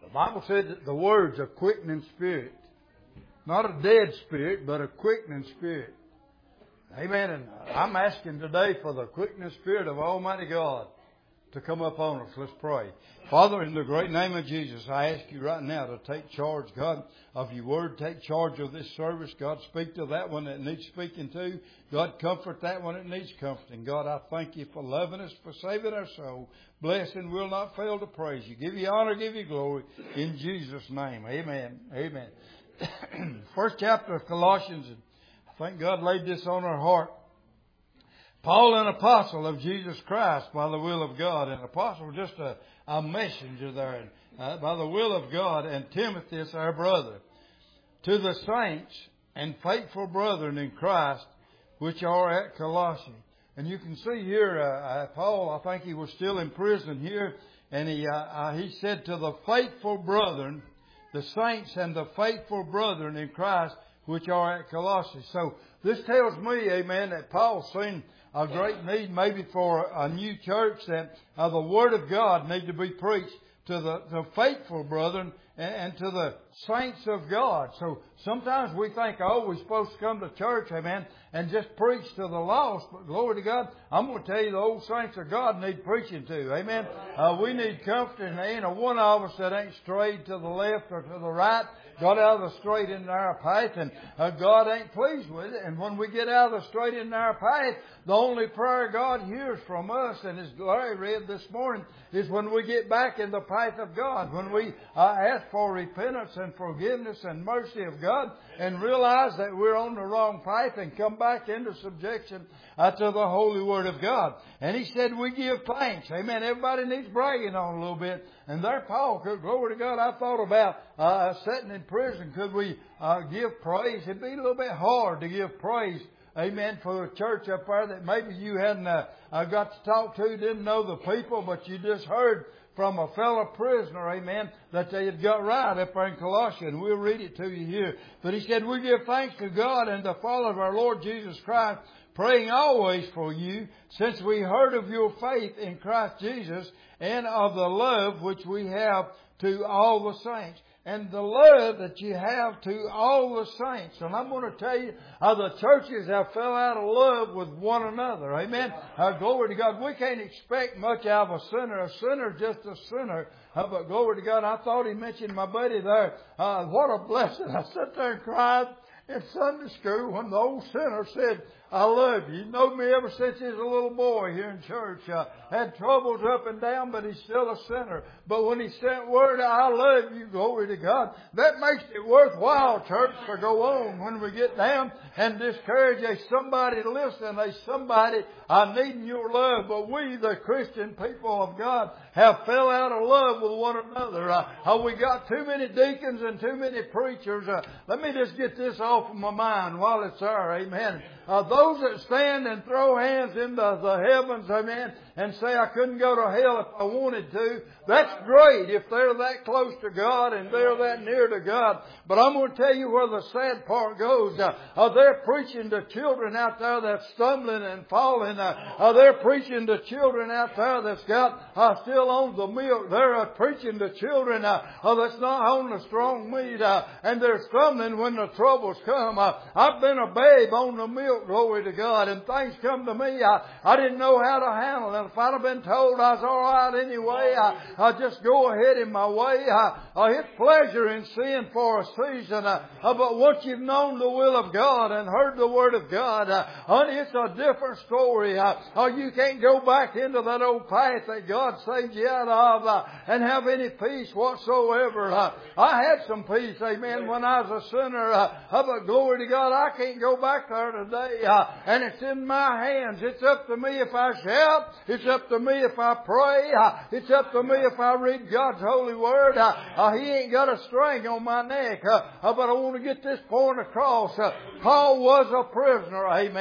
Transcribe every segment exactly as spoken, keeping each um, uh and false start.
The Bible said that the Word's a quickening spirit. Not a dead spirit, but a quickening spirit. Amen. And I'm asking today for the quickening spirit of Almighty God to come up on us. Let's pray. Father, in the great name of Jesus, I ask you right now to take charge, God, of your word. Take charge of this service. God, speak to that one that needs speaking to. God, comfort that one that needs comforting. God, I thank you for loving us, for saving our soul. Bless and will not fail to praise you. Give you honor, give you glory. In Jesus' name. Amen. Amen. First chapter of Colossians. I think God laid this on our heart. Paul, an apostle of Jesus Christ by the will of God. An apostle, just a, a messenger there uh, by the will of God. And Timothy is our brother. To the saints and faithful brethren in Christ, which are at Colossae. And you can see here, uh, uh, Paul, I think he was still in prison here. And he, uh, uh, he said to the faithful brethren, the saints and the faithful brethren in Christ, which are at Colossae. So this tells me, amen, that Paul's seen a great need maybe for a new church, that uh, the Word of God need to be preached to the, the faithful brethren and, and to the saints of God. So sometimes we think, oh, we're supposed to come to church, amen, and just preach to the lost. But glory to God, I'm going to tell you the old saints of God need preaching to. Amen. Uh, we need comfort, and there ain't a one of us that ain't strayed to the left or to the right. Got out of the straight and narrow path, and uh, God ain't pleased with it. And when we get out of the straight and narrow path, the only prayer God hears from us, and as Larry read this morning, is when we get back in the path of God. When we uh, ask for repentance and forgiveness and mercy of God, and realize that we're on the wrong path, and come back into subjection uh, to the holy Word of God. And he said we give thanks. Amen. Everybody needs bragging on a little bit. And there, Paul, glory to God, I thought about uh, sitting in prison. Could we uh, give praise? It'd be a little bit hard to give praise, amen, for a church up there that maybe you hadn't uh, uh, got to talk to, didn't know the people, but you just heard from a fellow prisoner, amen, that they had got right up there in Colossae. And we'll read it to you here. But he said, we give thanks to God and the Father of our Lord Jesus Christ, praying always for you, since we heard of your faith in Christ Jesus and of the love which we have to all the saints. And the love that you have to all the saints. And I'm going to tell you how the churches have fell out of love with one another. Amen. Uh, glory to God. We can't expect much out of a sinner. A sinner is just a sinner. Uh, but glory to God. I thought he mentioned my buddy there. Uh, what a blessing. I sat there and cried in Sunday school when the old sinner said, I love you. You know me ever since he was a little boy here in church. Uh, had troubles up and down, but he's still a sinner. But when he sent word, I love you, glory to God, that makes it worthwhile, church, to go on. When we get down and discouraged, there's somebody to listen. There's somebody uh, needing your love. But we, the Christian people of God, have fell out of love with one another. Uh, uh, we got too many deacons and too many preachers. Uh, let me just get this off of my mind while it's there. Amen. Uh, those that stand and throw hands into the heavens, amen, and say I couldn't go to hell if I wanted to, that's great if they're that close to God and they're that near to God. But I'm going to tell you where the sad part goes. Uh, uh, they're preaching to children out there that's stumbling and falling. Uh, uh, they're preaching to children out there that's got uh, still on the milk. They're uh, preaching to children uh, uh, that's not on the strong meat. Uh, and they're stumbling when the troubles come. Uh, I've been a babe on the milk, glory to God, and things come to me. I, I didn't know how to handle it. If I'd have been told I was all right anyway, I, I just go ahead in my way. I, I hit pleasure in sin for a season. Uh, uh, but once you've known the will of God and heard the Word of God, uh, honey, it's a different story. Uh, uh, you can't go back into that old path that God saved you out of uh, and have any peace whatsoever. Uh, I had some peace, amen, when I was a sinner. Uh, uh, but glory to God, I can't go back there today. Uh, and it's in my hands. It's up to me if I shout. It's up to me if I pray. Uh, it's up to me if I read God's holy word. Uh, uh, he ain't got a string on my neck. Uh, uh, but I want to get this point across. Uh, Paul was a prisoner. Amen.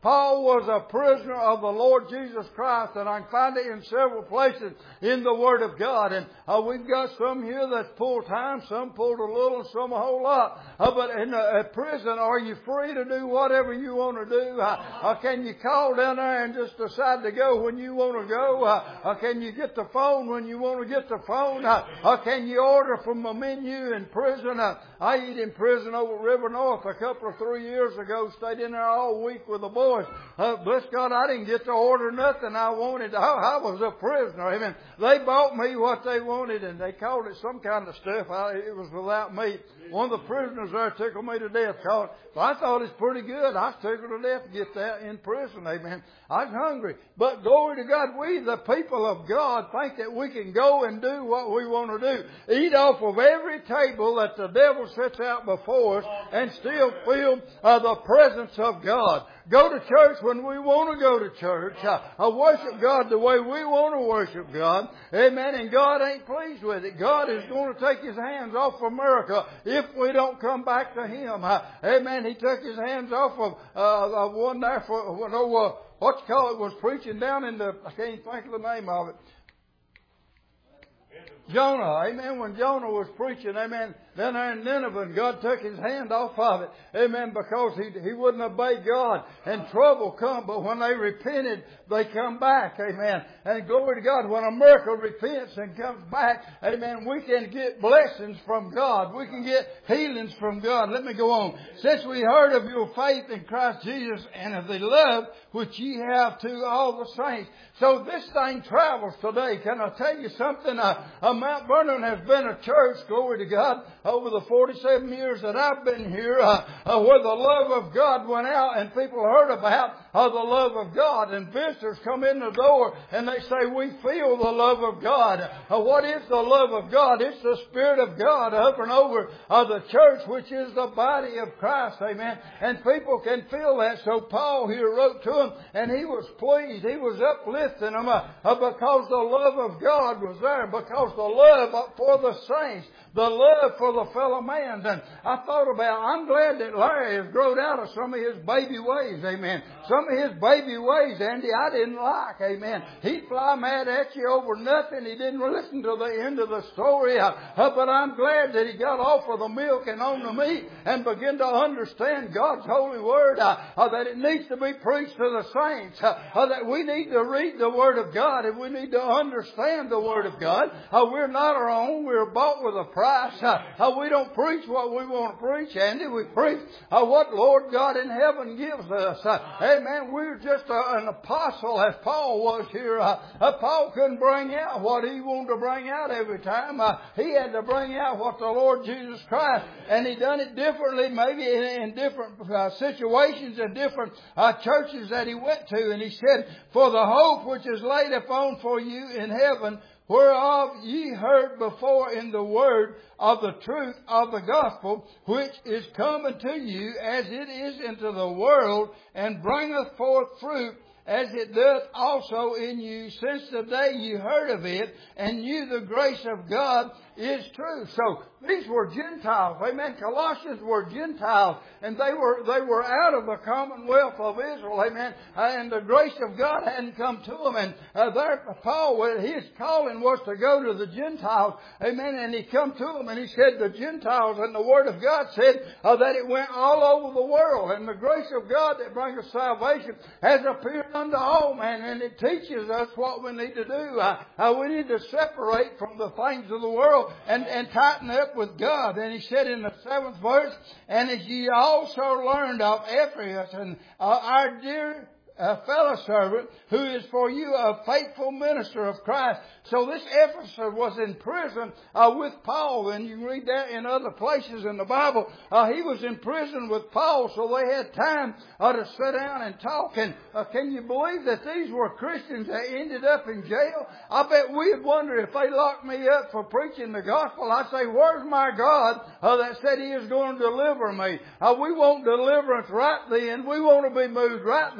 Paul was a prisoner of the Lord Jesus Christ, and I can find it in several places in the Word of God. And uh, we've got some here that's full time, some pulled a little, and some a whole lot. Uh, but in a, a prison, are you free to do whatever you want to do? Uh, uh, can you call down there and just decide to go when you want to go? Uh, uh, can you get the phone when you want to get the phone? Uh, uh, can you order from a menu in prison? Uh, I eat in prison over at River North a couple of three years ago. Stayed in there all week with the boys. Uh, bless God, I didn't get to order nothing I wanted. I, I was a prisoner. Amen. They bought me what they wanted, and they called it some kind of stuff. I, it was without meat. One of the prisoners there tickled me to death. Called, but I thought it's pretty good. I was tickled to death to get that in prison. Amen. I was hungry. But glory to God, we, the people of God, think that we can go and do what we want to do. Eat off of every table that the devil sets out before us and still feel uh, the presence of God. Go to church when we want to go to church. Uh, uh, worship God the way we want to worship God. Amen. And God ain't pleased with it. God is going to take His hands off of America if we don't come back to Him. Uh, amen. He took His hands off of uh, uh, one there for, uh, no, uh, what you call it, was preaching down in the, I can't think of the name of it. Jonah, amen, when Jonah was preaching, amen, down there in Nineveh, and God took His hand off of it, amen, because he, he wouldn't obey God, and trouble come, but when they repented, they come back, amen, and glory to God, when America repents and comes back, amen, we can get blessings from God, we can get healings from God. Let me go on. Since we heard of your faith in Christ Jesus, and of the love which ye have to all the saints. So this thing travels today. Can I tell you something? Uh, uh, Mount Vernon has been a church, glory to God, over the forty-seven years that I've been here, uh, uh, where the love of God went out and people heard about uh, the love of God. And visitors come in the door and they say, we feel the love of God. Uh, what is the love of God? It's the Spirit of God up and over uh, the church, which is the body of Christ. Amen. And people can feel that. So Paul here wrote to them, and he was pleased. He was uplifting them uh, uh, because the love of God was there, because the love for the saints, the love for the fellow man. And I thought about, I'm glad that Larry has grown out of some of his baby ways. Amen. Some of his baby ways, Andy, I didn't like. Amen. He'd fly mad at you over nothing. He didn't listen to the end of the story. Uh, uh, but I'm glad that he got off of the milk and on the meat and began to understand God's holy word, uh, uh, that it needs to be preached to the saints, uh, uh, that we need to read the Word of God and we need to understand the Word of God. Uh, we're not our own. We're bought with a price. Uh, uh, we don't preach what we want to preach, Andy. We preach uh, what Lord God in heaven gives us. Uh, amen. We're just uh, an apostle as Paul was here. Uh, uh, Paul couldn't bring out what he wanted to bring out every time. Uh, he had to bring out what the Lord Jesus Christ, and he done it differently, maybe in, in different uh, situations and different uh, churches that he went to. And he said, for the hope which is laid upon for you in heaven, whereof ye heard before in the word of the truth of the gospel, which is come unto you as it is into the world, and bringeth forth fruit, as it doth also in you, since the day you heard of it, and knew the grace of God is true. So these were Gentiles. Amen. Colossians were Gentiles, and they were they were out of the commonwealth of Israel. Amen. And the grace of God hadn't come to them. And uh, there, Paul, his calling was to go to the Gentiles. Amen. And he come to them and he said the Gentiles, and the Word of God said uh, that it went all over the world. And the grace of God that brings us salvation has appeared unto all men, and it teaches us what we need to do. Uh, uh, we need to separate from the things of the world and, and tighten up with God. And he said in the seventh verse, and as ye also learned of Ephraim, and uh, our dear a fellow servant who is for you a faithful minister of Christ. So this Ephesus was in prison uh, with Paul, and you can read that in other places in the Bible. Uh, he was in prison with Paul, so they had time uh, to sit down and talk. And uh, can you believe that these were Christians that ended up in jail? I bet we'd wonder if they locked me up for preaching the gospel. I'd say, where's my God uh, that said He is going to deliver me? Uh, we want deliverance right then. We want to be moved right then.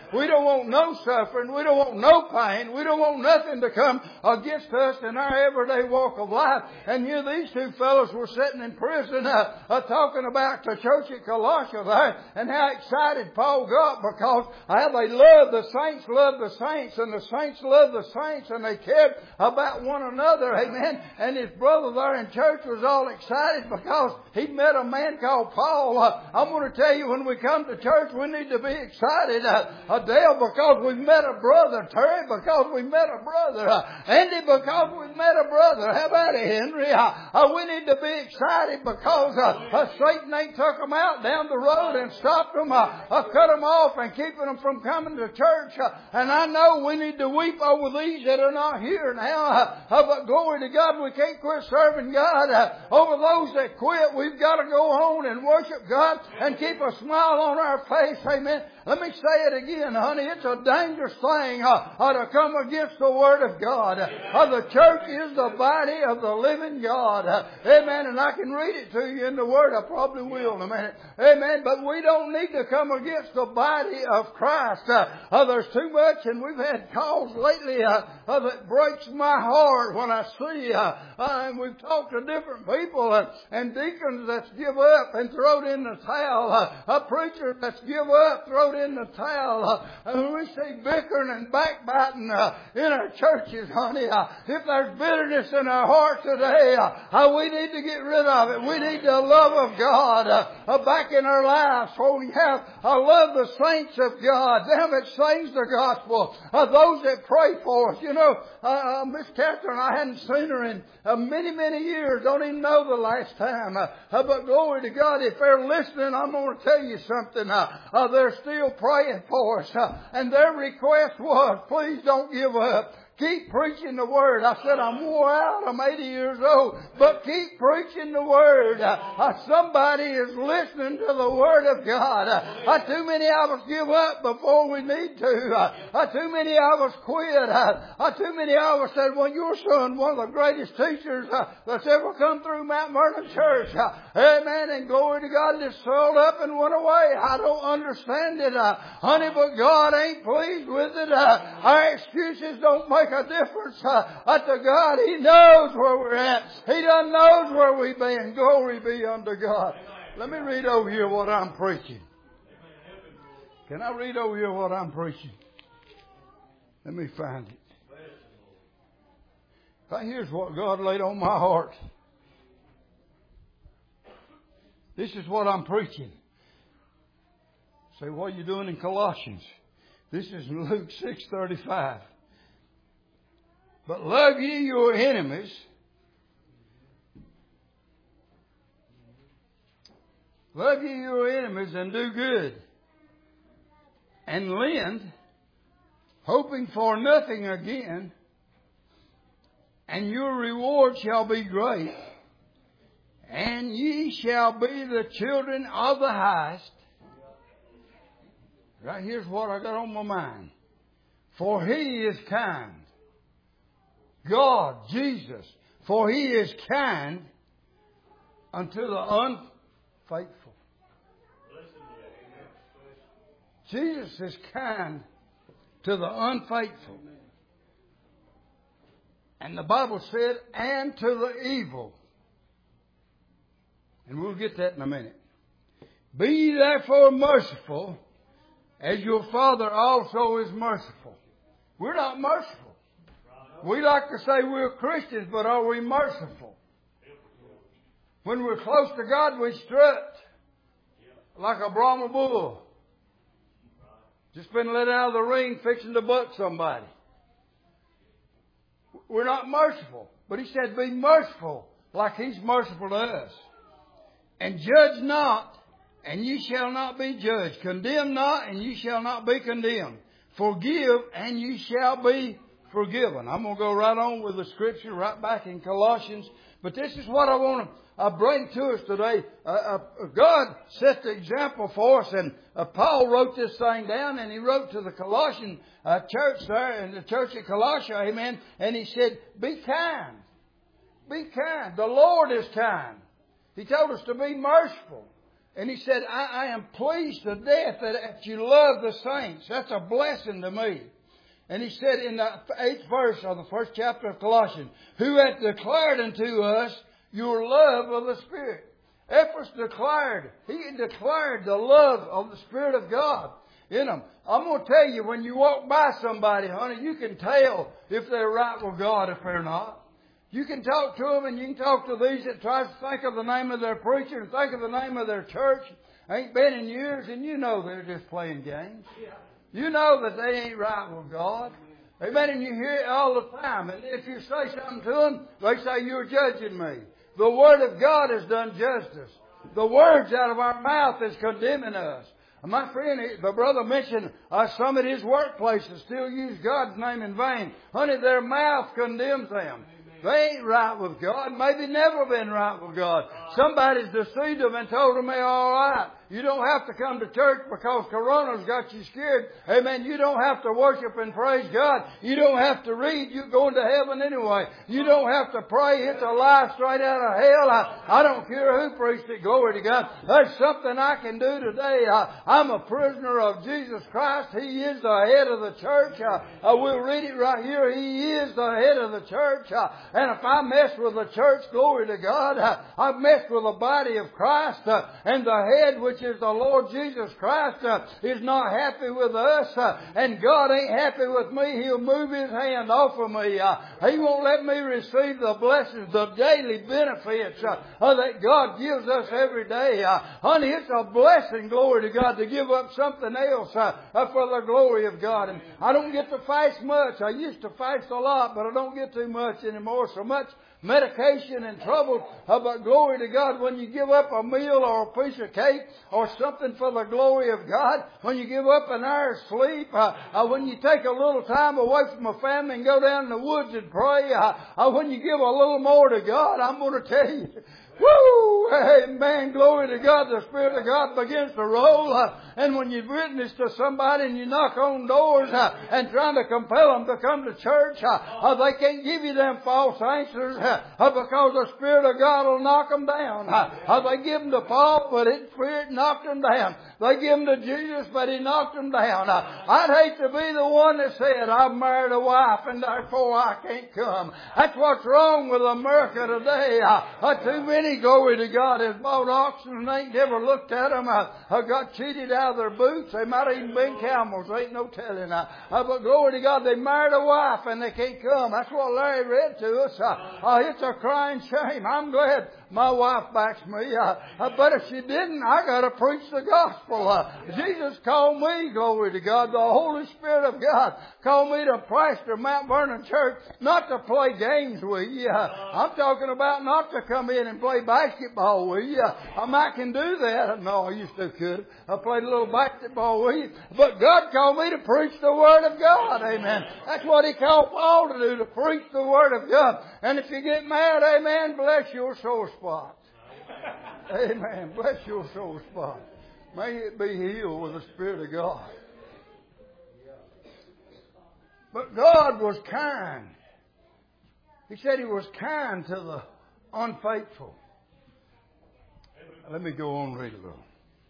We don't want no suffering. We don't want no pain. We don't want nothing to come against us in our everyday walk of life. And here these two fellows were sitting in prison uh, uh, talking about the church at Colossia there and how excited Paul got because how they loved the saints, loved the saints, and the saints loved the saints, and they cared about one another. Amen. And his brother there in church was all excited because he'd met a man called Paul. Uh, I'm going to tell you, when we come to church, we need to be excited. Uh, Adele, because we've met a brother. Terry, because we met a brother. Uh, Andy, because we've met a brother. How about it, Henry? Uh, uh, we need to be excited because uh, uh, Satan ain't took them out down the road and stopped them, uh, uh, cut them off and keeping them from coming to church. Uh, and I know we need to weep over these that are not here now. Uh, uh, but glory to God, we can't quit serving God. Uh, over those that quit, we've got to go on and worship God and keep a smile on our face. Amen. Let me say it again, honey. It's a dangerous thing uh, uh, to come against the Word of God. Uh, the church is the body of the living God. Uh, amen. And I can read it to you in the Word. I probably will in a minute. Amen. But we don't need to come against the body of Christ. Uh, uh, there's too much, and we've had calls lately uh, uh, that breaks my heart when I see. Uh, uh, and we've talked to different people uh, and deacons that's give up and throw it in the towel. Uh, a preacher that's give up, throw it in the towel. Uh, and we see bickering and backbiting uh, in our churches, honey. Uh, if there's bitterness in our hearts today, uh, uh, we need to get rid of it. We need the love of God uh, uh, back in our lives. For we have I love the saints of God, them that sings the gospel, uh, those that pray for us. You know, uh, uh, Miss Catherine, I hadn't seen her in uh, many, many years. Don't even know the last time. Uh, uh, but glory to God, if they're listening, I'm going to tell you something. Uh, uh, they're still praying for us. Uh, and their request was, please don't give up. Keep preaching the Word. I said, I'm wore out. I'm eighty years old. But keep preaching the Word. Uh, uh, somebody is listening to the Word of God. Uh, uh, too many of us give up before we need to. Uh, uh, too many of us quit. Uh, uh, too many of us said, well, your son, one of the greatest teachers uh, that's ever come through Mount Vernon Church. Uh, amen. And glory to God, just sold up and went away. I don't understand it. Uh, honey, but God ain't pleased with it. Uh, our excuses don't make a difference uh, unto God. He knows where we're at. He done knows where we've been. Glory be unto God. Let me read over here what I'm preaching. Can I read over here what I'm preaching? Let me find it. Right here's what God laid on my heart. This is what I'm preaching. Say, what are you doing in Colossians? This is Luke six thirty-five. But love ye your enemies. Love ye your enemies and do good. And lend, hoping for nothing again. And your reward shall be great. And ye shall be the children of the highest. Right here's what I got on my mind. For He is kind. God, Jesus, for He is kind unto the unfaithful. Jesus is kind to the unfaithful. And the Bible said, and to the evil. And we'll get that in a minute. Be ye therefore merciful, as your Father also is merciful. We're not merciful. We like to say we're Christians, but are we merciful? When we're close to God, we strut like a Brahma bull. Just been let out of the ring fixing to butt somebody. We're not merciful. But He said, be merciful like He's merciful to us. And judge not, and ye shall not be judged. Condemn not, and ye shall not be condemned. Forgive, and ye shall be forgiven. I'm going to go right on with the scripture right back in Colossians. But this is what I want to uh, bring to us today. Uh, uh, God set the example for us. And uh, Paul wrote this thing down, and he wrote to the Colossian uh, church there, in the church at Colossia, amen. And he said, be kind. Be kind. The Lord is kind. He told us to be merciful. And he said, I, I am pleased to death that, that you love the saints. That's a blessing to me. And he said in the eighth verse of the first chapter of Colossians, who hath declared unto us your love of the Spirit. Ephraim declared, he declared the love of the Spirit of God in them. I'm going to tell you, when you walk by somebody, honey, you can tell if they're right with God, if they're not. You can talk to them, and you can talk to these that try to think of the name of their preacher and think of the name of their church. Ain't been in years, and you know they're just playing games. You know that they ain't right with God. Amen. And you hear it all the time. And if you say something to them, they say, you're judging me. The Word of God has done justice. The words out of our mouth is condemning us. And my friend, the brother mentioned uh, some of his workplaces still use God's name in vain. Honey, their mouth condemns them. They ain't right with God. Maybe never been right with God. Somebody's deceived them and told them they're all right. You don't have to come to church because Corona's got you scared. Amen. You don't have to worship and praise God. You don't have to read. You're going to heaven anyway. You don't have to pray. It's a lie straight out of hell. I, I don't care who preached it. Glory to God. There's something I can do today. I, I'm a prisoner of Jesus Christ. He is the head of the church. I, I will read it right here. He is the head of the church. I, and if I mess with the church, glory to God, I, I've messed with the body of Christ. Uh, and the head, which is the Lord Jesus Christ, uh, is not happy with us, uh, and God ain't happy with me. He'll move His hand off of me. Uh, he won't let me receive the blessings, the daily benefits uh, uh, that God gives us every day. Uh, honey, it's a blessing, glory to God, to give up something else uh, uh, for the glory of God. And I don't get to fast much. I used to fast a lot, but I don't get too much anymore. So much medication and trouble, uh, but glory to God, when you give up a meal or a piece of cake or something for the glory of God, when you give up an hour's sleep, uh, uh, when you take a little time away from a family and go down in the woods and pray, uh, uh, when you give a little more to God, I'm going to tell you, woo! Amen. Glory to God. The Spirit of God begins to roll. Uh, and when you witness to somebody and you knock on doors uh, and trying to compel them to come to church, uh, uh, they can't give you them false answers uh, uh, because the Spirit of God will knock them down. Uh, uh, they give them to Paul, but His Spirit knocked them down. They give them to Jesus, but He knocked them down. Uh, I'd hate to be the one that said, I've married a wife and therefore I can't come. That's what's wrong with America today. Uh, uh, too many, glory to God, has bought oxen and ain't never looked at them. Uh, uh, got cheated out of their boots. They might have even been camels. There ain't no telling. Uh, uh, but glory to God, they married a wife and they can't come. That's what Larry read to us. Uh, uh, it's a crying shame. I'm glad my wife backs me. Uh, uh, but if she didn't, I got to preach the gospel. Uh, Jesus called me, glory to God, the Holy Spirit of God called me to pastor Mount Vernon Church, not to play games with you. Uh, I'm talking about not to come in and play basketball with you. Uh, um, I can do that. No, I used to could. I played a little basketball with you. But God called me to preach the Word of God. Amen. That's what He called Paul to do, to preach the Word of God. And if you get mad, amen, bless your sore spot. Amen. Bless your sore spot. May it be healed with the Spirit of God. But God was kind. He said He was kind to the unfaithful. Let me go on and read a little.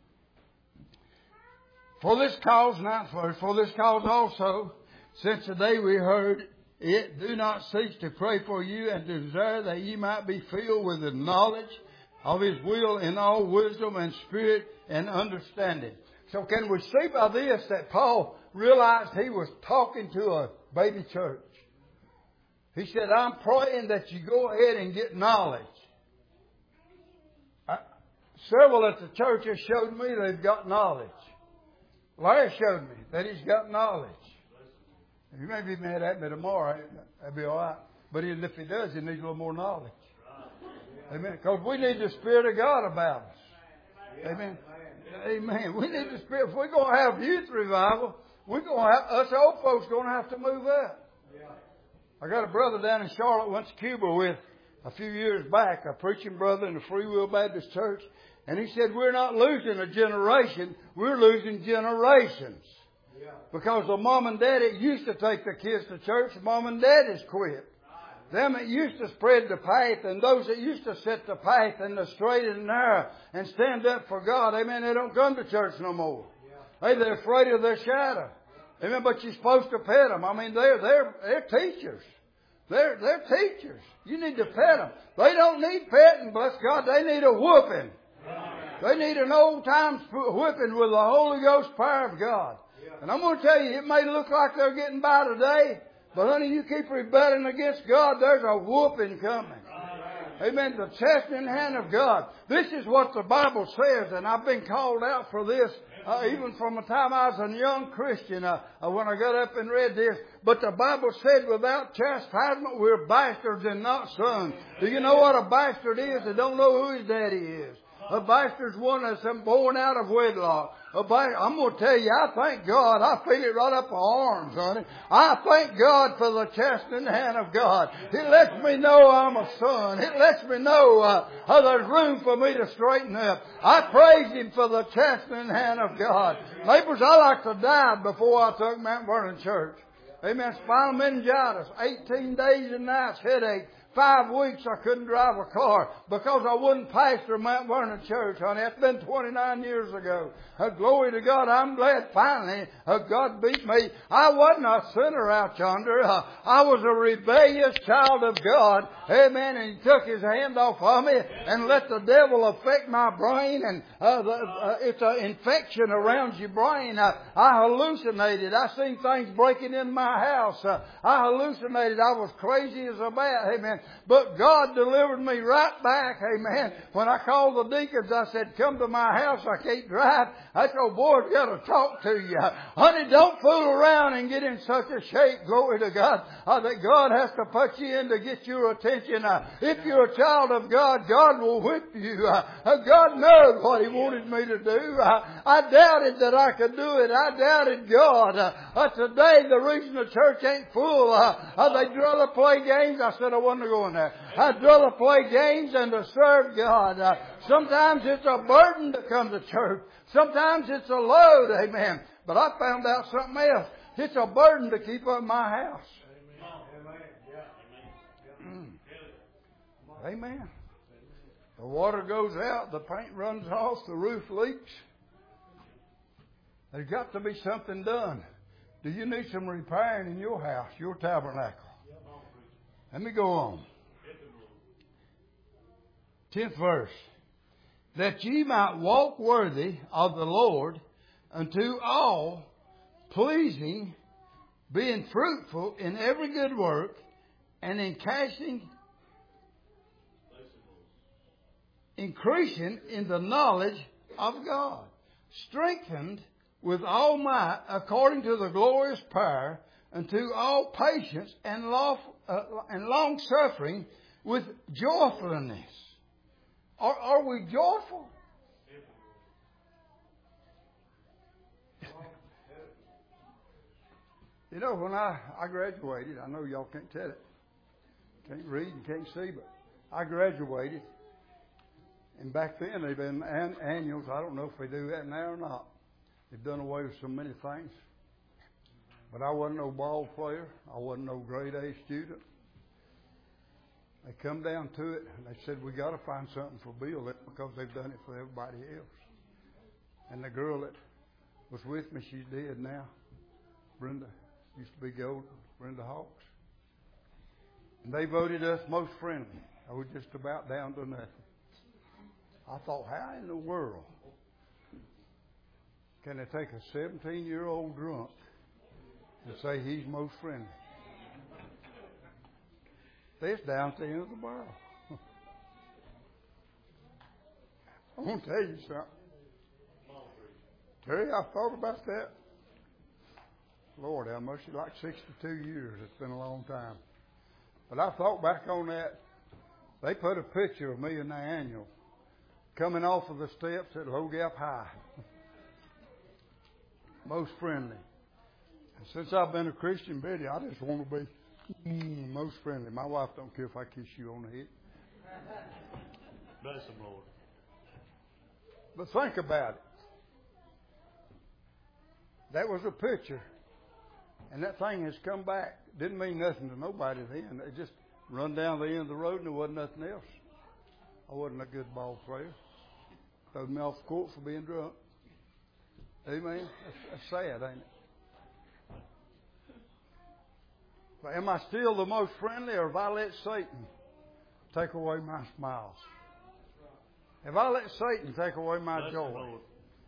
For this cause, not first, for this cause also, since the day we heard it, do not cease to pray for you and to desire that ye might be filled with the knowledge of His will in all wisdom and spirit and understanding. So can we see by this that Paul realized he was talking to a baby church? He said, I'm praying that you go ahead and get knowledge. I, several at the church have showed me they've got knowledge. Larry showed me that he's got knowledge. You may be mad at me tomorrow. That'd be all right. But if he does, he needs a little more knowledge. Amen. Because we need the Spirit of God about us. Amen. Amen. We need the Spirit. If we're going to have youth revival, we're going to have, us old folks going to have to move up. I got a brother down in Charlotte, went to Cuba with a few years back, a preaching brother in the Free Will Baptist Church. And he said, we're not losing a generation, we're losing generations. Because the mom and daddy used to take the kids to church, mom and daddy's quit. Them that used to spread the path and those that used to set the path and the straight and narrow and stand up for God, amen, they don't come to church no more. Hey, they're afraid of their shadow. Amen, but you're supposed to pet them. I mean, they're, they're, they're teachers. They're, they're teachers. You need to pet them. They don't need petting, bless God. They need a whooping. They need an old time whipping with the Holy Ghost power of God. And I'm going to tell you, it may look like they're getting by today, but honey, you keep rebelling against God, there's a whooping coming. Amen. The chastening hand of God. This is what the Bible says, and I've been called out for this uh, even from the time I was a young Christian uh, uh, when I got up and read this. But the Bible said, without chastisement, we're bastards and not sons. Do you know what a bastard is? They don't know who his daddy is. A bastard's one that's born out of wedlock. A bastard, I'm going to tell you, I thank God. I feel it right up my arms, honey. I thank God for the chastening hand of God. It lets me know I'm a son. It lets me know uh, uh, there's room for me to straighten up. I praise Him for the chastening hand of God. Neighbors, I like to die before I took Mount Vernon Church. Amen. Spinal meningitis, eighteen days and nights, headache. Five weeks I couldn't drive a car because I wouldn't pastor Mount Vernon Church, honey. That's been twenty-nine years ago. Uh, glory to God. I'm glad finally uh, God beat me. I wasn't a sinner out yonder. Uh, I was a rebellious child of God. Amen. And He took His hand off of me and let the devil affect my brain. And uh, the, uh, it's an infection around your brain. Uh, I hallucinated. I seen things breaking in my house. Uh, I hallucinated. I was crazy as a bat. Amen. But God delivered me right back. Amen. When I called the deacons, I said, come to my house. I can't drive. I said, oh, boy, I've got to talk to you. Honey, don't fool around and get in such a shape. Glory to God. Uh, that God has to put you in to get your attention. Uh, if you're a child of God, God will whip you. Uh, uh, God knows what He wanted me to do. Uh, I doubted that I could do it. I doubted God. Uh, uh, today, the reason the church ain't full, uh, uh, they'd rather play games. I said I wasn't going there. I'd rather play games than to serve God. Uh, sometimes it's a burden to come to church. Sometimes it's a load, amen. But I found out something else. It's a burden to keep up my house. Amen. Amen. The water goes out, the paint runs off, the roof leaks. There's got to be something done. Do you need some repairing in your house, your tabernacle? Let me go on. Tenth verse. That ye might walk worthy of the Lord unto all, pleasing, being fruitful in every good work, and in casting, increasing in the knowledge of God, strengthened with all might according to the glorious power, unto all patience and love, uh, and long suffering with joyfulness. Are, are we joyful? You know, when I, I graduated, I know y'all can't tell it, can't read and can't see, but I graduated, and back then they've been an, annuals. I don't know if they do that now or not. They've done away with so many things. But I wasn't no ball player. I wasn't no grade A student. They come down to it and they said, we got to find something for Bill because they've done it for everybody else. And the girl that was with me, she's dead now. Brenda, used to be Gold, Brenda Hawks. And they voted us most friendly. I was just about down to nothing. I thought, how in the world can they take a seventeen-year-old drunk and say he's most friendly? That's down at the end of the barrel. I want to tell you something. Terry, I thought about that. Lord, how much? Like sixty-two years. It's been a long time. But I thought back on that. They put a picture of me in the annual coming off of the steps at Low Gap High. Most friendly. And since I've been a Christian, Betty, I just want to be mm, most friendly. My wife don't care if I kiss you on the head. Bless him, Lord. But think about it. That was a picture. And that thing has come back. Didn't mean nothing to nobody then. It just run down the end of the road and there wasn't nothing else. I wasn't a good ball player. Throwed me off the court for being drunk. Amen. That's, that's sad, ain't it? But am I still the most friendly, or have I let Satan take away my smiles? Have I let Satan take away my Bless joy? the Lord.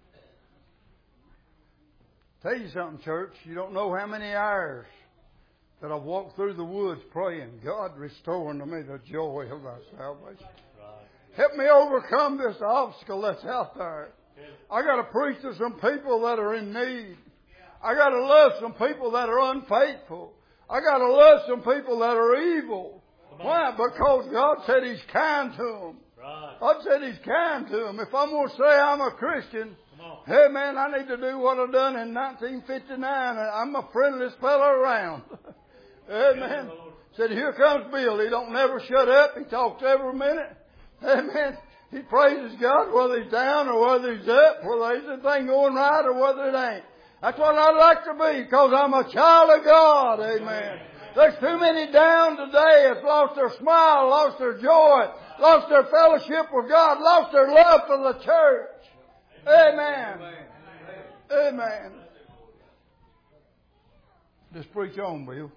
Tell you something, church. You don't know how many hours that I've walked through the woods praying, God, restore unto me the joy of thy salvation. Right. Help me overcome this obstacle that's out there. I got to preach to some people that are in need. I got to love some people that are unfaithful. I got to love some people that are evil. Why? Because God said He's kind to them. Right. God said He's kind to them. If I'm going to say I'm a Christian, hey man, I need to do what I done in nineteen fifty-nine. I'm the friendliest fellow around. Amen. Said, here comes Bill. He don't never shut up. He talks every minute. Amen. He praises God whether he's down or whether he's up, whether there's anything going right or whether it ain't. That's what I'd like to be, because I'm a child of God. Amen. There's too many down today that's lost their smile, lost their joy, lost their fellowship with God, lost their love for the church. Amen. Amen. Just preach on, Bill.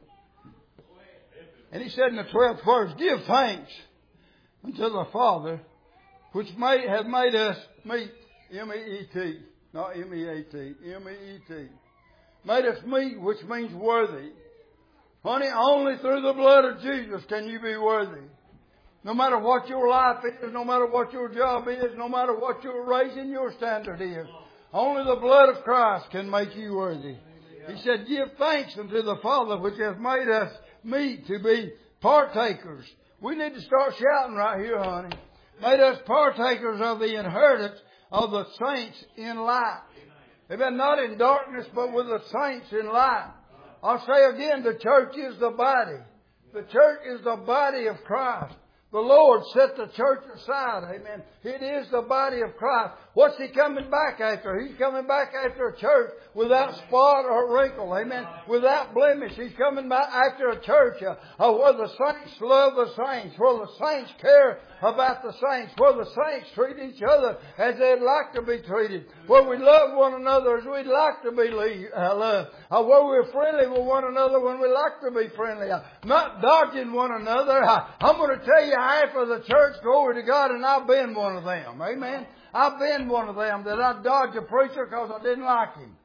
And he said in the twelfth verse, give thanks unto the Father, which may have made us meet, M E E T, not M E A T, M E E T. Made us meet, which means worthy. Honey, only through the blood of Jesus can you be worthy. No matter what your life is, no matter what your job is, no matter what your raising your standard is, only the blood of Christ can make you worthy. He said, give thanks unto the Father which has made us meet to be partakers. We need to start shouting right here, honey. Made us partakers of the inheritance of the saints in light. Amen. Not in darkness, but with the saints in light. I'll say again, the church is the body. The church is the body of Christ. The Lord set the church aside. Amen. It is the body of Christ. What's He coming back after? He's coming back after a church without spot or wrinkle. Amen. Without blemish. He's coming back after a church uh, uh, where the saints love the saints, where the saints care about the saints, where the saints treat each other as they'd like to be treated, where we love one another as we'd like to be uh, loved, uh, where we're friendly with one another when we like to be friendly, uh, not dodging one another. Uh, I'm going to tell you, half of the church, glory to God, and I've been one of them. Amen. I've been one of them that I dodged a preacher because I didn't like him.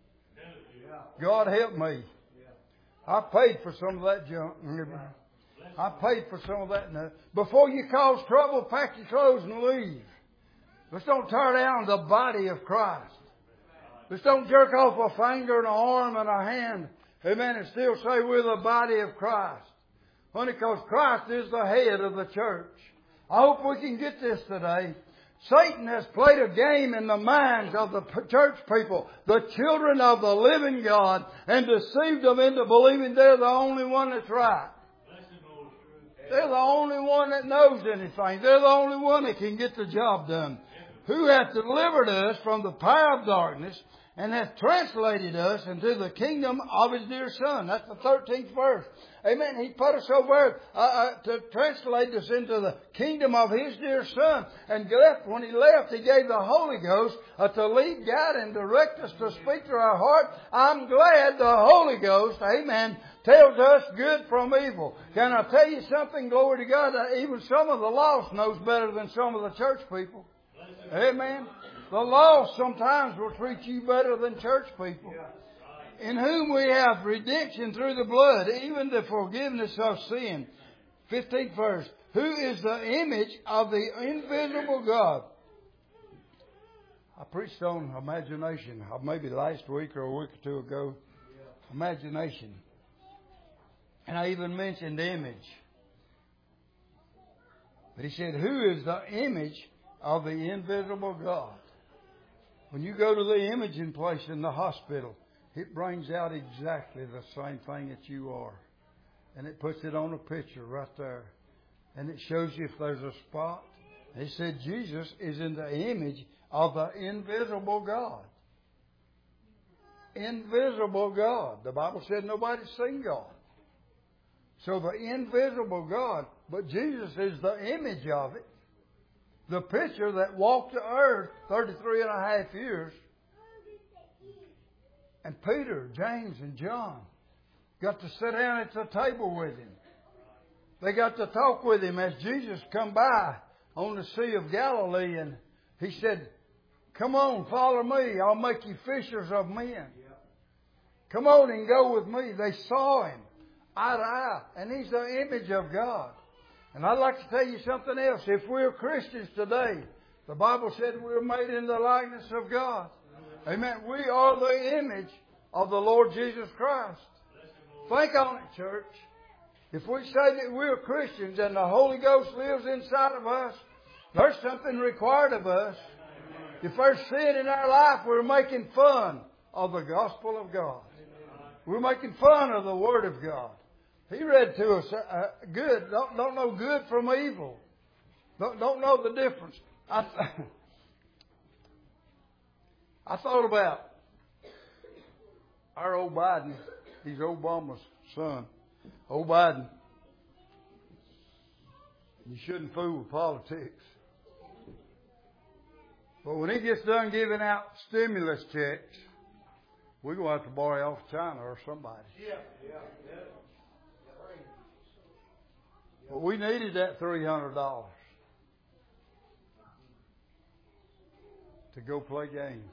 God help me. I paid for some of that junk. I paid for some of that. Before you cause trouble, pack your clothes and leave. Let's don't tear down the body of Christ. Let's don't jerk off a finger and an arm and a hand. Amen. And still say we're the body of Christ. Honey, because Christ is the head of the church. I hope we can get this today. Satan has played a game in the minds of the church people, the children of the living God, and deceived them into believing they're the only one that's right. They're the only one that knows anything. They're the only one that can get the job done. Who hath delivered us from the power of darkness and hath translated us into the kingdom of His dear Son. That's the thirteenth verse. Amen. He put us over uh, uh, to translate us into the kingdom of His dear Son. And left, when He left, He gave the Holy Ghost uh, to lead, guide, and direct us to speak to our heart. I'm glad the Holy Ghost, amen, tells us good from evil. Can I tell you something? Glory to God. Uh, even some of the lost knows better than some of the church people. Amen. The lost sometimes will treat you better than church people. In whom we have redemption through the blood, even the forgiveness of sin. fifteenth verse. Who is the image of the invisible God? I preached on imagination, maybe last week or a week or two ago. Imagination. And I even mentioned image. But he said, who is the image of the invisible God? When you go to the imaging place in the hospital, it brings out exactly the same thing that you are. And it puts it on a picture right there. And it shows you if there's a spot. It said Jesus is in the image of the invisible God. Invisible God. The Bible said nobody's seen God. So the invisible God, but Jesus is the image of it. The picture that walked the earth thirty-three and a half years. And Peter, James, and John got to sit down at the table with Him. They got to talk with Him as Jesus come by on the Sea of Galilee, and He said, "Come on, follow me. I'll make you fishers of men. Come on and go with me." They saw Him eye to eye, and He's the image of God. And I'd like to tell you something else. If we're Christians today, the Bible said we're made in the likeness of God. Amen. We are the image of the Lord Jesus Christ. Think on it, church. If we say that we're Christians and the Holy Ghost lives inside of us, there's something required of us. If there's sin in our life, we're making fun of the gospel of God. We're making fun of the Word of God. He read to us uh, good. Don't, don't know good from evil. Don't, don't know the difference. I, I thought about our old Biden. He's Obama's son. Old Biden. You shouldn't fool with politics. But when he gets done giving out stimulus checks, we're going to have to borrow off China or somebody. Yeah, yeah, yeah. But we needed that three hundred dollars to go play games.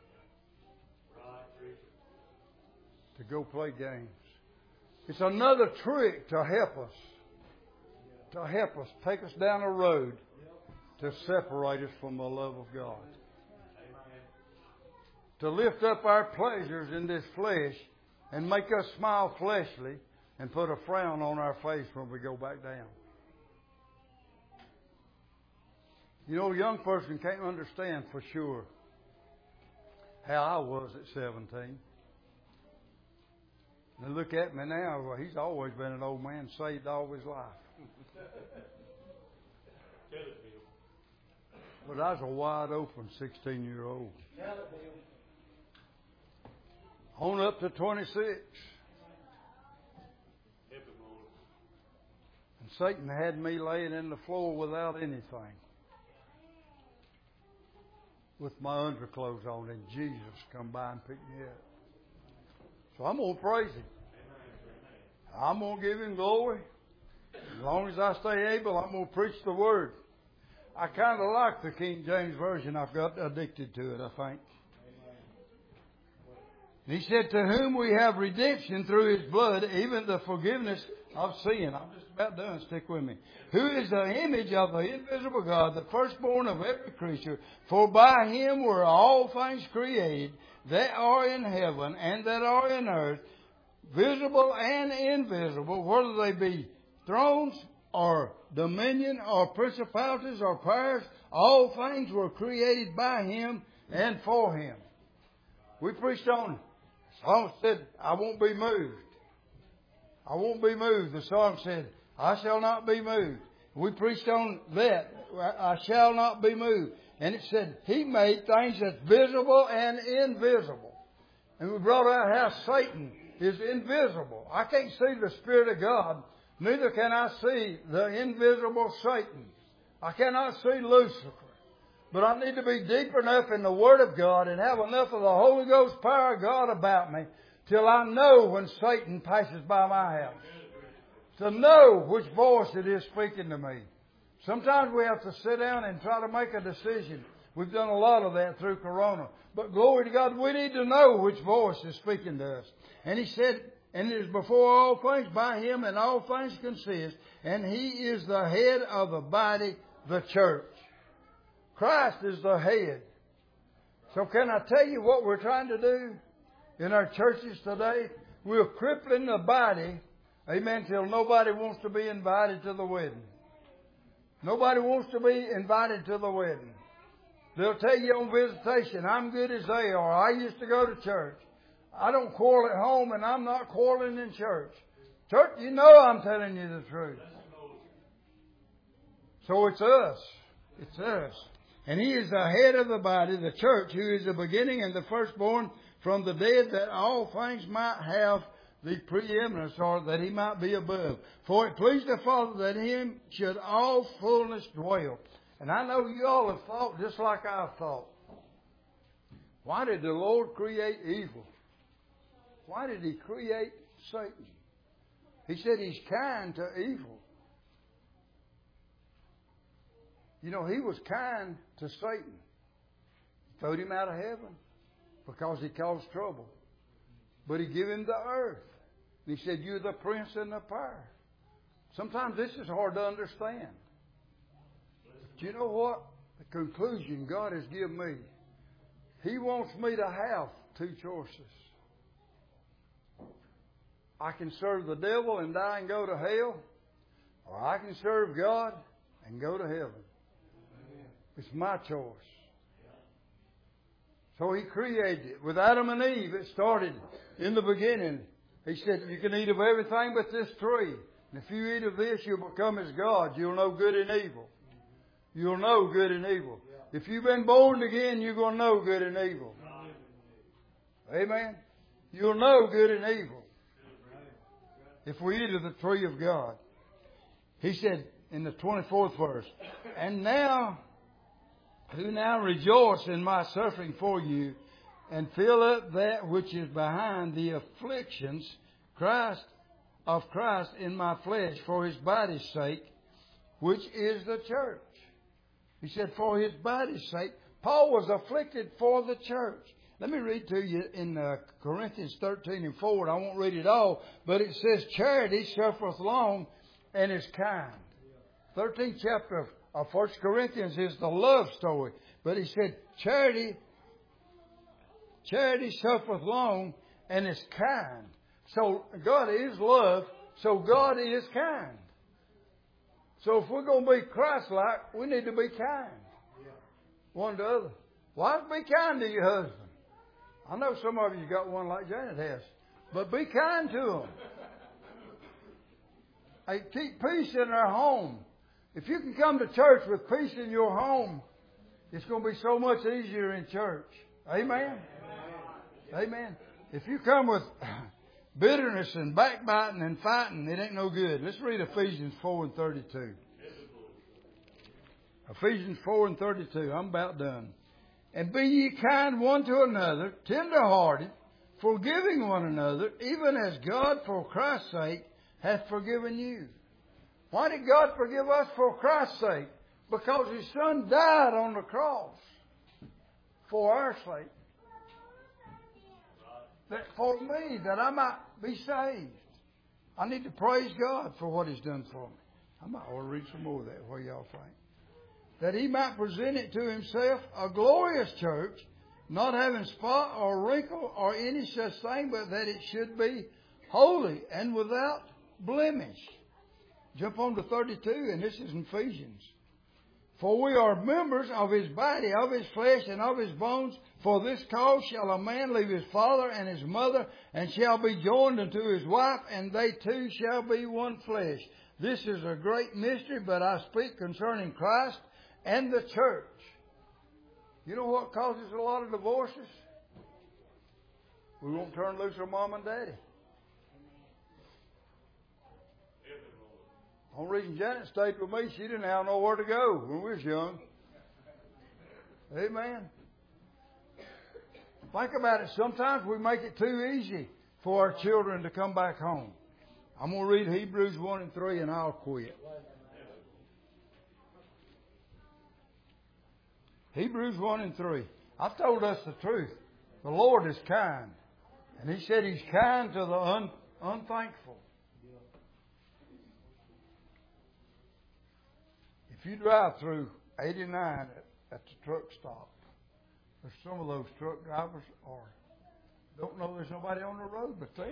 To go play games. It's another trick to help us. To help us. Take us down a road to separate us from the love of God. To lift up our pleasures in this flesh and make us smile fleshly and put a frown on our face when we go back down. You know, a young person can't understand for sure how I was at seventeen. They look at me now, well, he's always been an old man, saved all his life. But I was a wide open sixteen-year-old. On up to twenty-six. And Satan had me laying in the floor without anything. With my underclothes on, and Jesus come by and picked me up. So I'm going to praise Him. I'm going to give Him glory. As long as I stay able, I'm going to preach the Word. I kind of like the King James Version. I've got addicted to it, I think. And He said, "To whom we have redemption through His blood, even the forgiveness of sin." I'm just about done. Stick with me. "Who is the image of the invisible God, the firstborn of every creature. For by Him were all things created, that are in heaven and that are in earth, visible and invisible, whether they be thrones or dominion or principalities or powers. All things were created by Him and for Him." We preached on it. The song said, "I won't be moved. I won't be moved." The song said, "I shall not be moved." We preached on that. I shall not be moved. And it said, He made things that's visible and invisible. And we brought out how Satan is invisible. I can't see the Spirit of God. Neither can I see the invisible Satan. I cannot see Lucifer. But I need to be deep enough in the Word of God and have enough of the Holy Ghost power of God about me till I know when Satan passes by my house. To know which voice it is speaking to me. Sometimes we have to sit down and try to make a decision. We've done a lot of that through Corona. But glory to God, we need to know which voice is speaking to us. And He said, "And it is before all things, by Him and all things consist. And He is the head of the body, the church." Christ is the head. So can I tell you what we're trying to do in our churches today? We're crippling the body, amen, till nobody wants to be invited to the wedding. Nobody wants to be invited to the wedding. They'll tell you on visitation, "I'm good as they are. I used to go to church. I don't quarrel at home and I'm not quarreling in church." Church, you know I'm telling you the truth. So it's us. It's us. "And He is the head of the body, the church, who is the beginning and the firstborn from the dead, that all things might have the preeminence, or that He might be above. For it pleased the Father that in Him should all fullness dwell. And I know you all have thought just like I've thought. Why did the Lord create evil? Why did He create Satan? He said He's kind to evil. You know, He was kind to Satan. Throwed him out of heaven because he caused trouble. But He gave him the earth. And He said, you're the prince and the power. Sometimes this is hard to understand. But you know what? The conclusion God has given me. He wants me to have two choices. I can serve the devil and die and go to hell. Or I can serve God and go to heaven. It's my choice. So He created it. With Adam and Eve, it started in the beginning. He said, you can eat of everything but this tree. And if you eat of this, you'll become as God. You'll know good and evil. You'll know good and evil. If you've been born again, you're going to know good and evil. Amen? You'll know good and evil. If we eat of the tree of God. He said in the twenty-fourth verse, and now, who now rejoice in my suffering for you, and fill up that which is behind the afflictions Christ of Christ in my flesh for His body's sake, which is the church. He said, for His body's sake. Paul was afflicted for the church. Let me read to you in uh, Corinthians thirteen and forward. I won't read it all, but it says, charity suffereth long and is kind. thirteenth chapter of, of First Corinthians is the love story. But he said, charity, charity suffereth long and is kind. So God is love, so God is kind. So if we're going to be Christ-like, we need to be kind. One to the other. Wives, be kind to your husband. I know some of you got one like Janet has. But be kind to them. Hey, keep peace in their home. If you can come to church with peace in your home, it's going to be so much easier in church. Amen? Amen. Amen. If you come with bitterness and backbiting and fighting, it ain't no good. Let's read Ephesians four and thirty-two. Ephesians four and thirty-two. I'm about done. And be ye kind one to another, tender-hearted, forgiving one another, even as God for Christ's sake hath forgiven you. Why did God forgive us for Christ's sake? Because His Son died on the cross for our sake. That for me, that I might be saved. I need to praise God for what He's done for me. I might ought to read some more of that. What do y'all think? That He might present it to Himself a glorious church, not having spot or wrinkle or any such thing, but that it should be holy and without blemish. Jump on to thirty-two, and this is in Ephesians. For we are members of His body, of His flesh, and of His bones. For this cause shall a man leave his father and his mother, and shall be joined unto his wife, and they two shall be one flesh. This is a great mystery, but I speak concerning Christ and the church. You know what causes a lot of divorces? We won't turn loose our mom and daddy. The only reason Janet stayed with me, she didn't have nowhere to go when we was young. Amen. Think about it. Sometimes we make it too easy for our children to come back home. I'm going to read Hebrews one and three and I'll quit. Hebrews one and three. I've told us the truth. The Lord is kind. And He said He's kind to the un, unthankful. If you drive through eighty-nine at, at the truck stop, there's some of those truck drivers are don't know there's nobody on the road but them.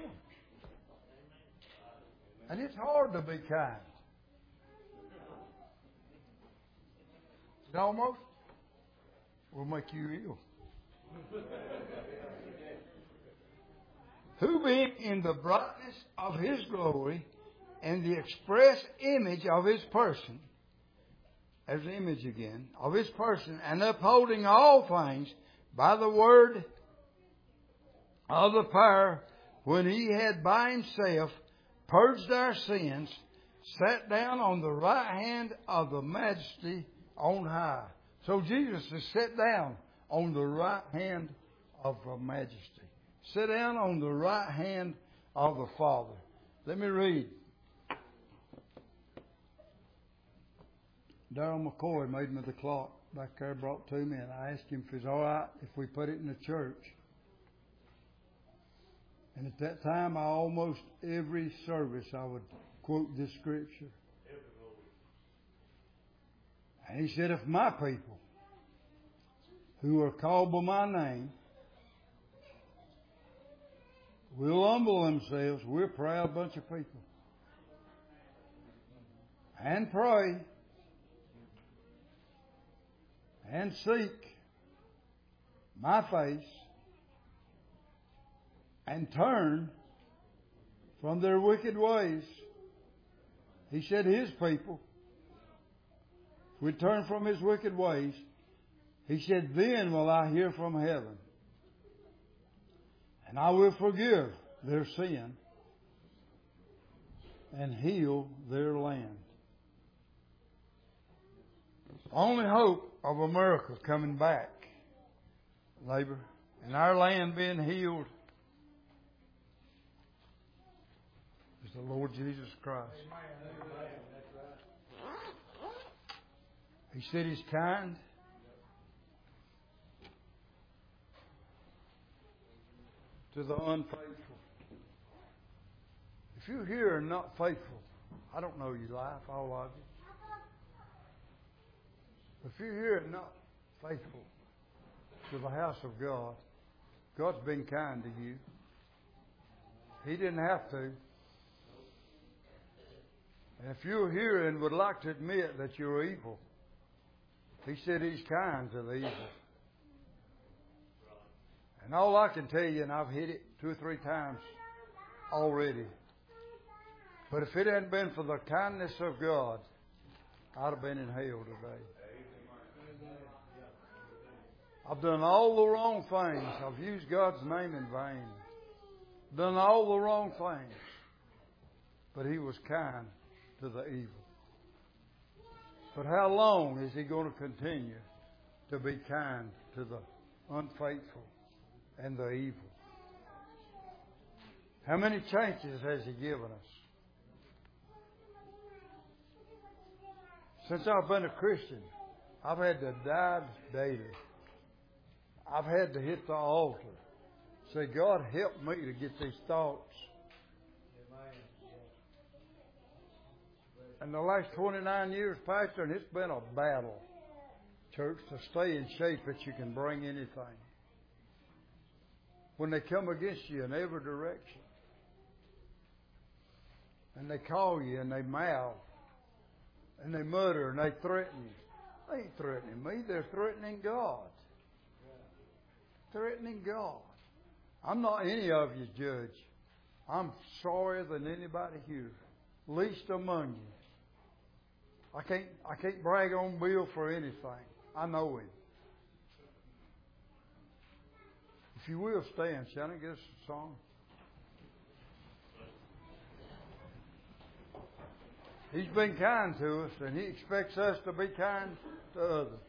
And it's hard to be kind. It almost will make you ill. Who being in the brightness of His glory and the express image of His person, there's the image again, of His person, and upholding all things by the word of the power when He had by Himself purged our sins, sat down on the right hand of the Majesty on high. So Jesus is set down on the right hand of the Majesty. Sit down on the right hand of the Father. Let me read. Darrell McCoy made me the clock back there, brought to me, and I asked him if it was all right if we put it in the church. And at that time, I almost every service I would quote this scripture. And he said, if my people, who are called by my name, will humble themselves, we're a proud bunch of people, and pray, and seek my face, and turn from their wicked ways. He said His people would turn from His wicked ways. He said, then will I hear from heaven, and I will forgive their sin and heal their land. Only hope of America coming back, neighbor, and our land being healed is the Lord Jesus Christ. He said He's kind. To the unfaithful. If you're here and not faithful, I don't know your life, all of you. If you're here and not faithful to the house of God, God's been kind to you. He didn't have to. And if you're here and would like to admit that you're evil, He said He's kind to the evil. And all I can tell you, and I've hit it two or three times already, but if it hadn't been for the kindness of God, I'd have been in hell today. I've done all the wrong things. I've used God's name in vain. Done all the wrong things. But He was kind to the evil. But how long is He going to continue to be kind to the unfaithful and the evil? How many chances has He given us? Since I've been a Christian, I've had to die daily. I've had to hit the altar. Say, God, help me to get these thoughts. And the last twenty-nine years, Pastor, and it's been a battle, church, to stay in shape that you can bring anything. When they come against you in every direction, and they call you and they mouth, and they mutter and they threaten you. They ain't threatening me, they're threatening God. Threatening God. I'm not any of you, judge. I'm sorrier than anybody here. Least among you. I can't I can't brag on Bill for anything. I know him. If you will stand, shall I get us a song? He's been kind to us, and He expects us to be kind to others.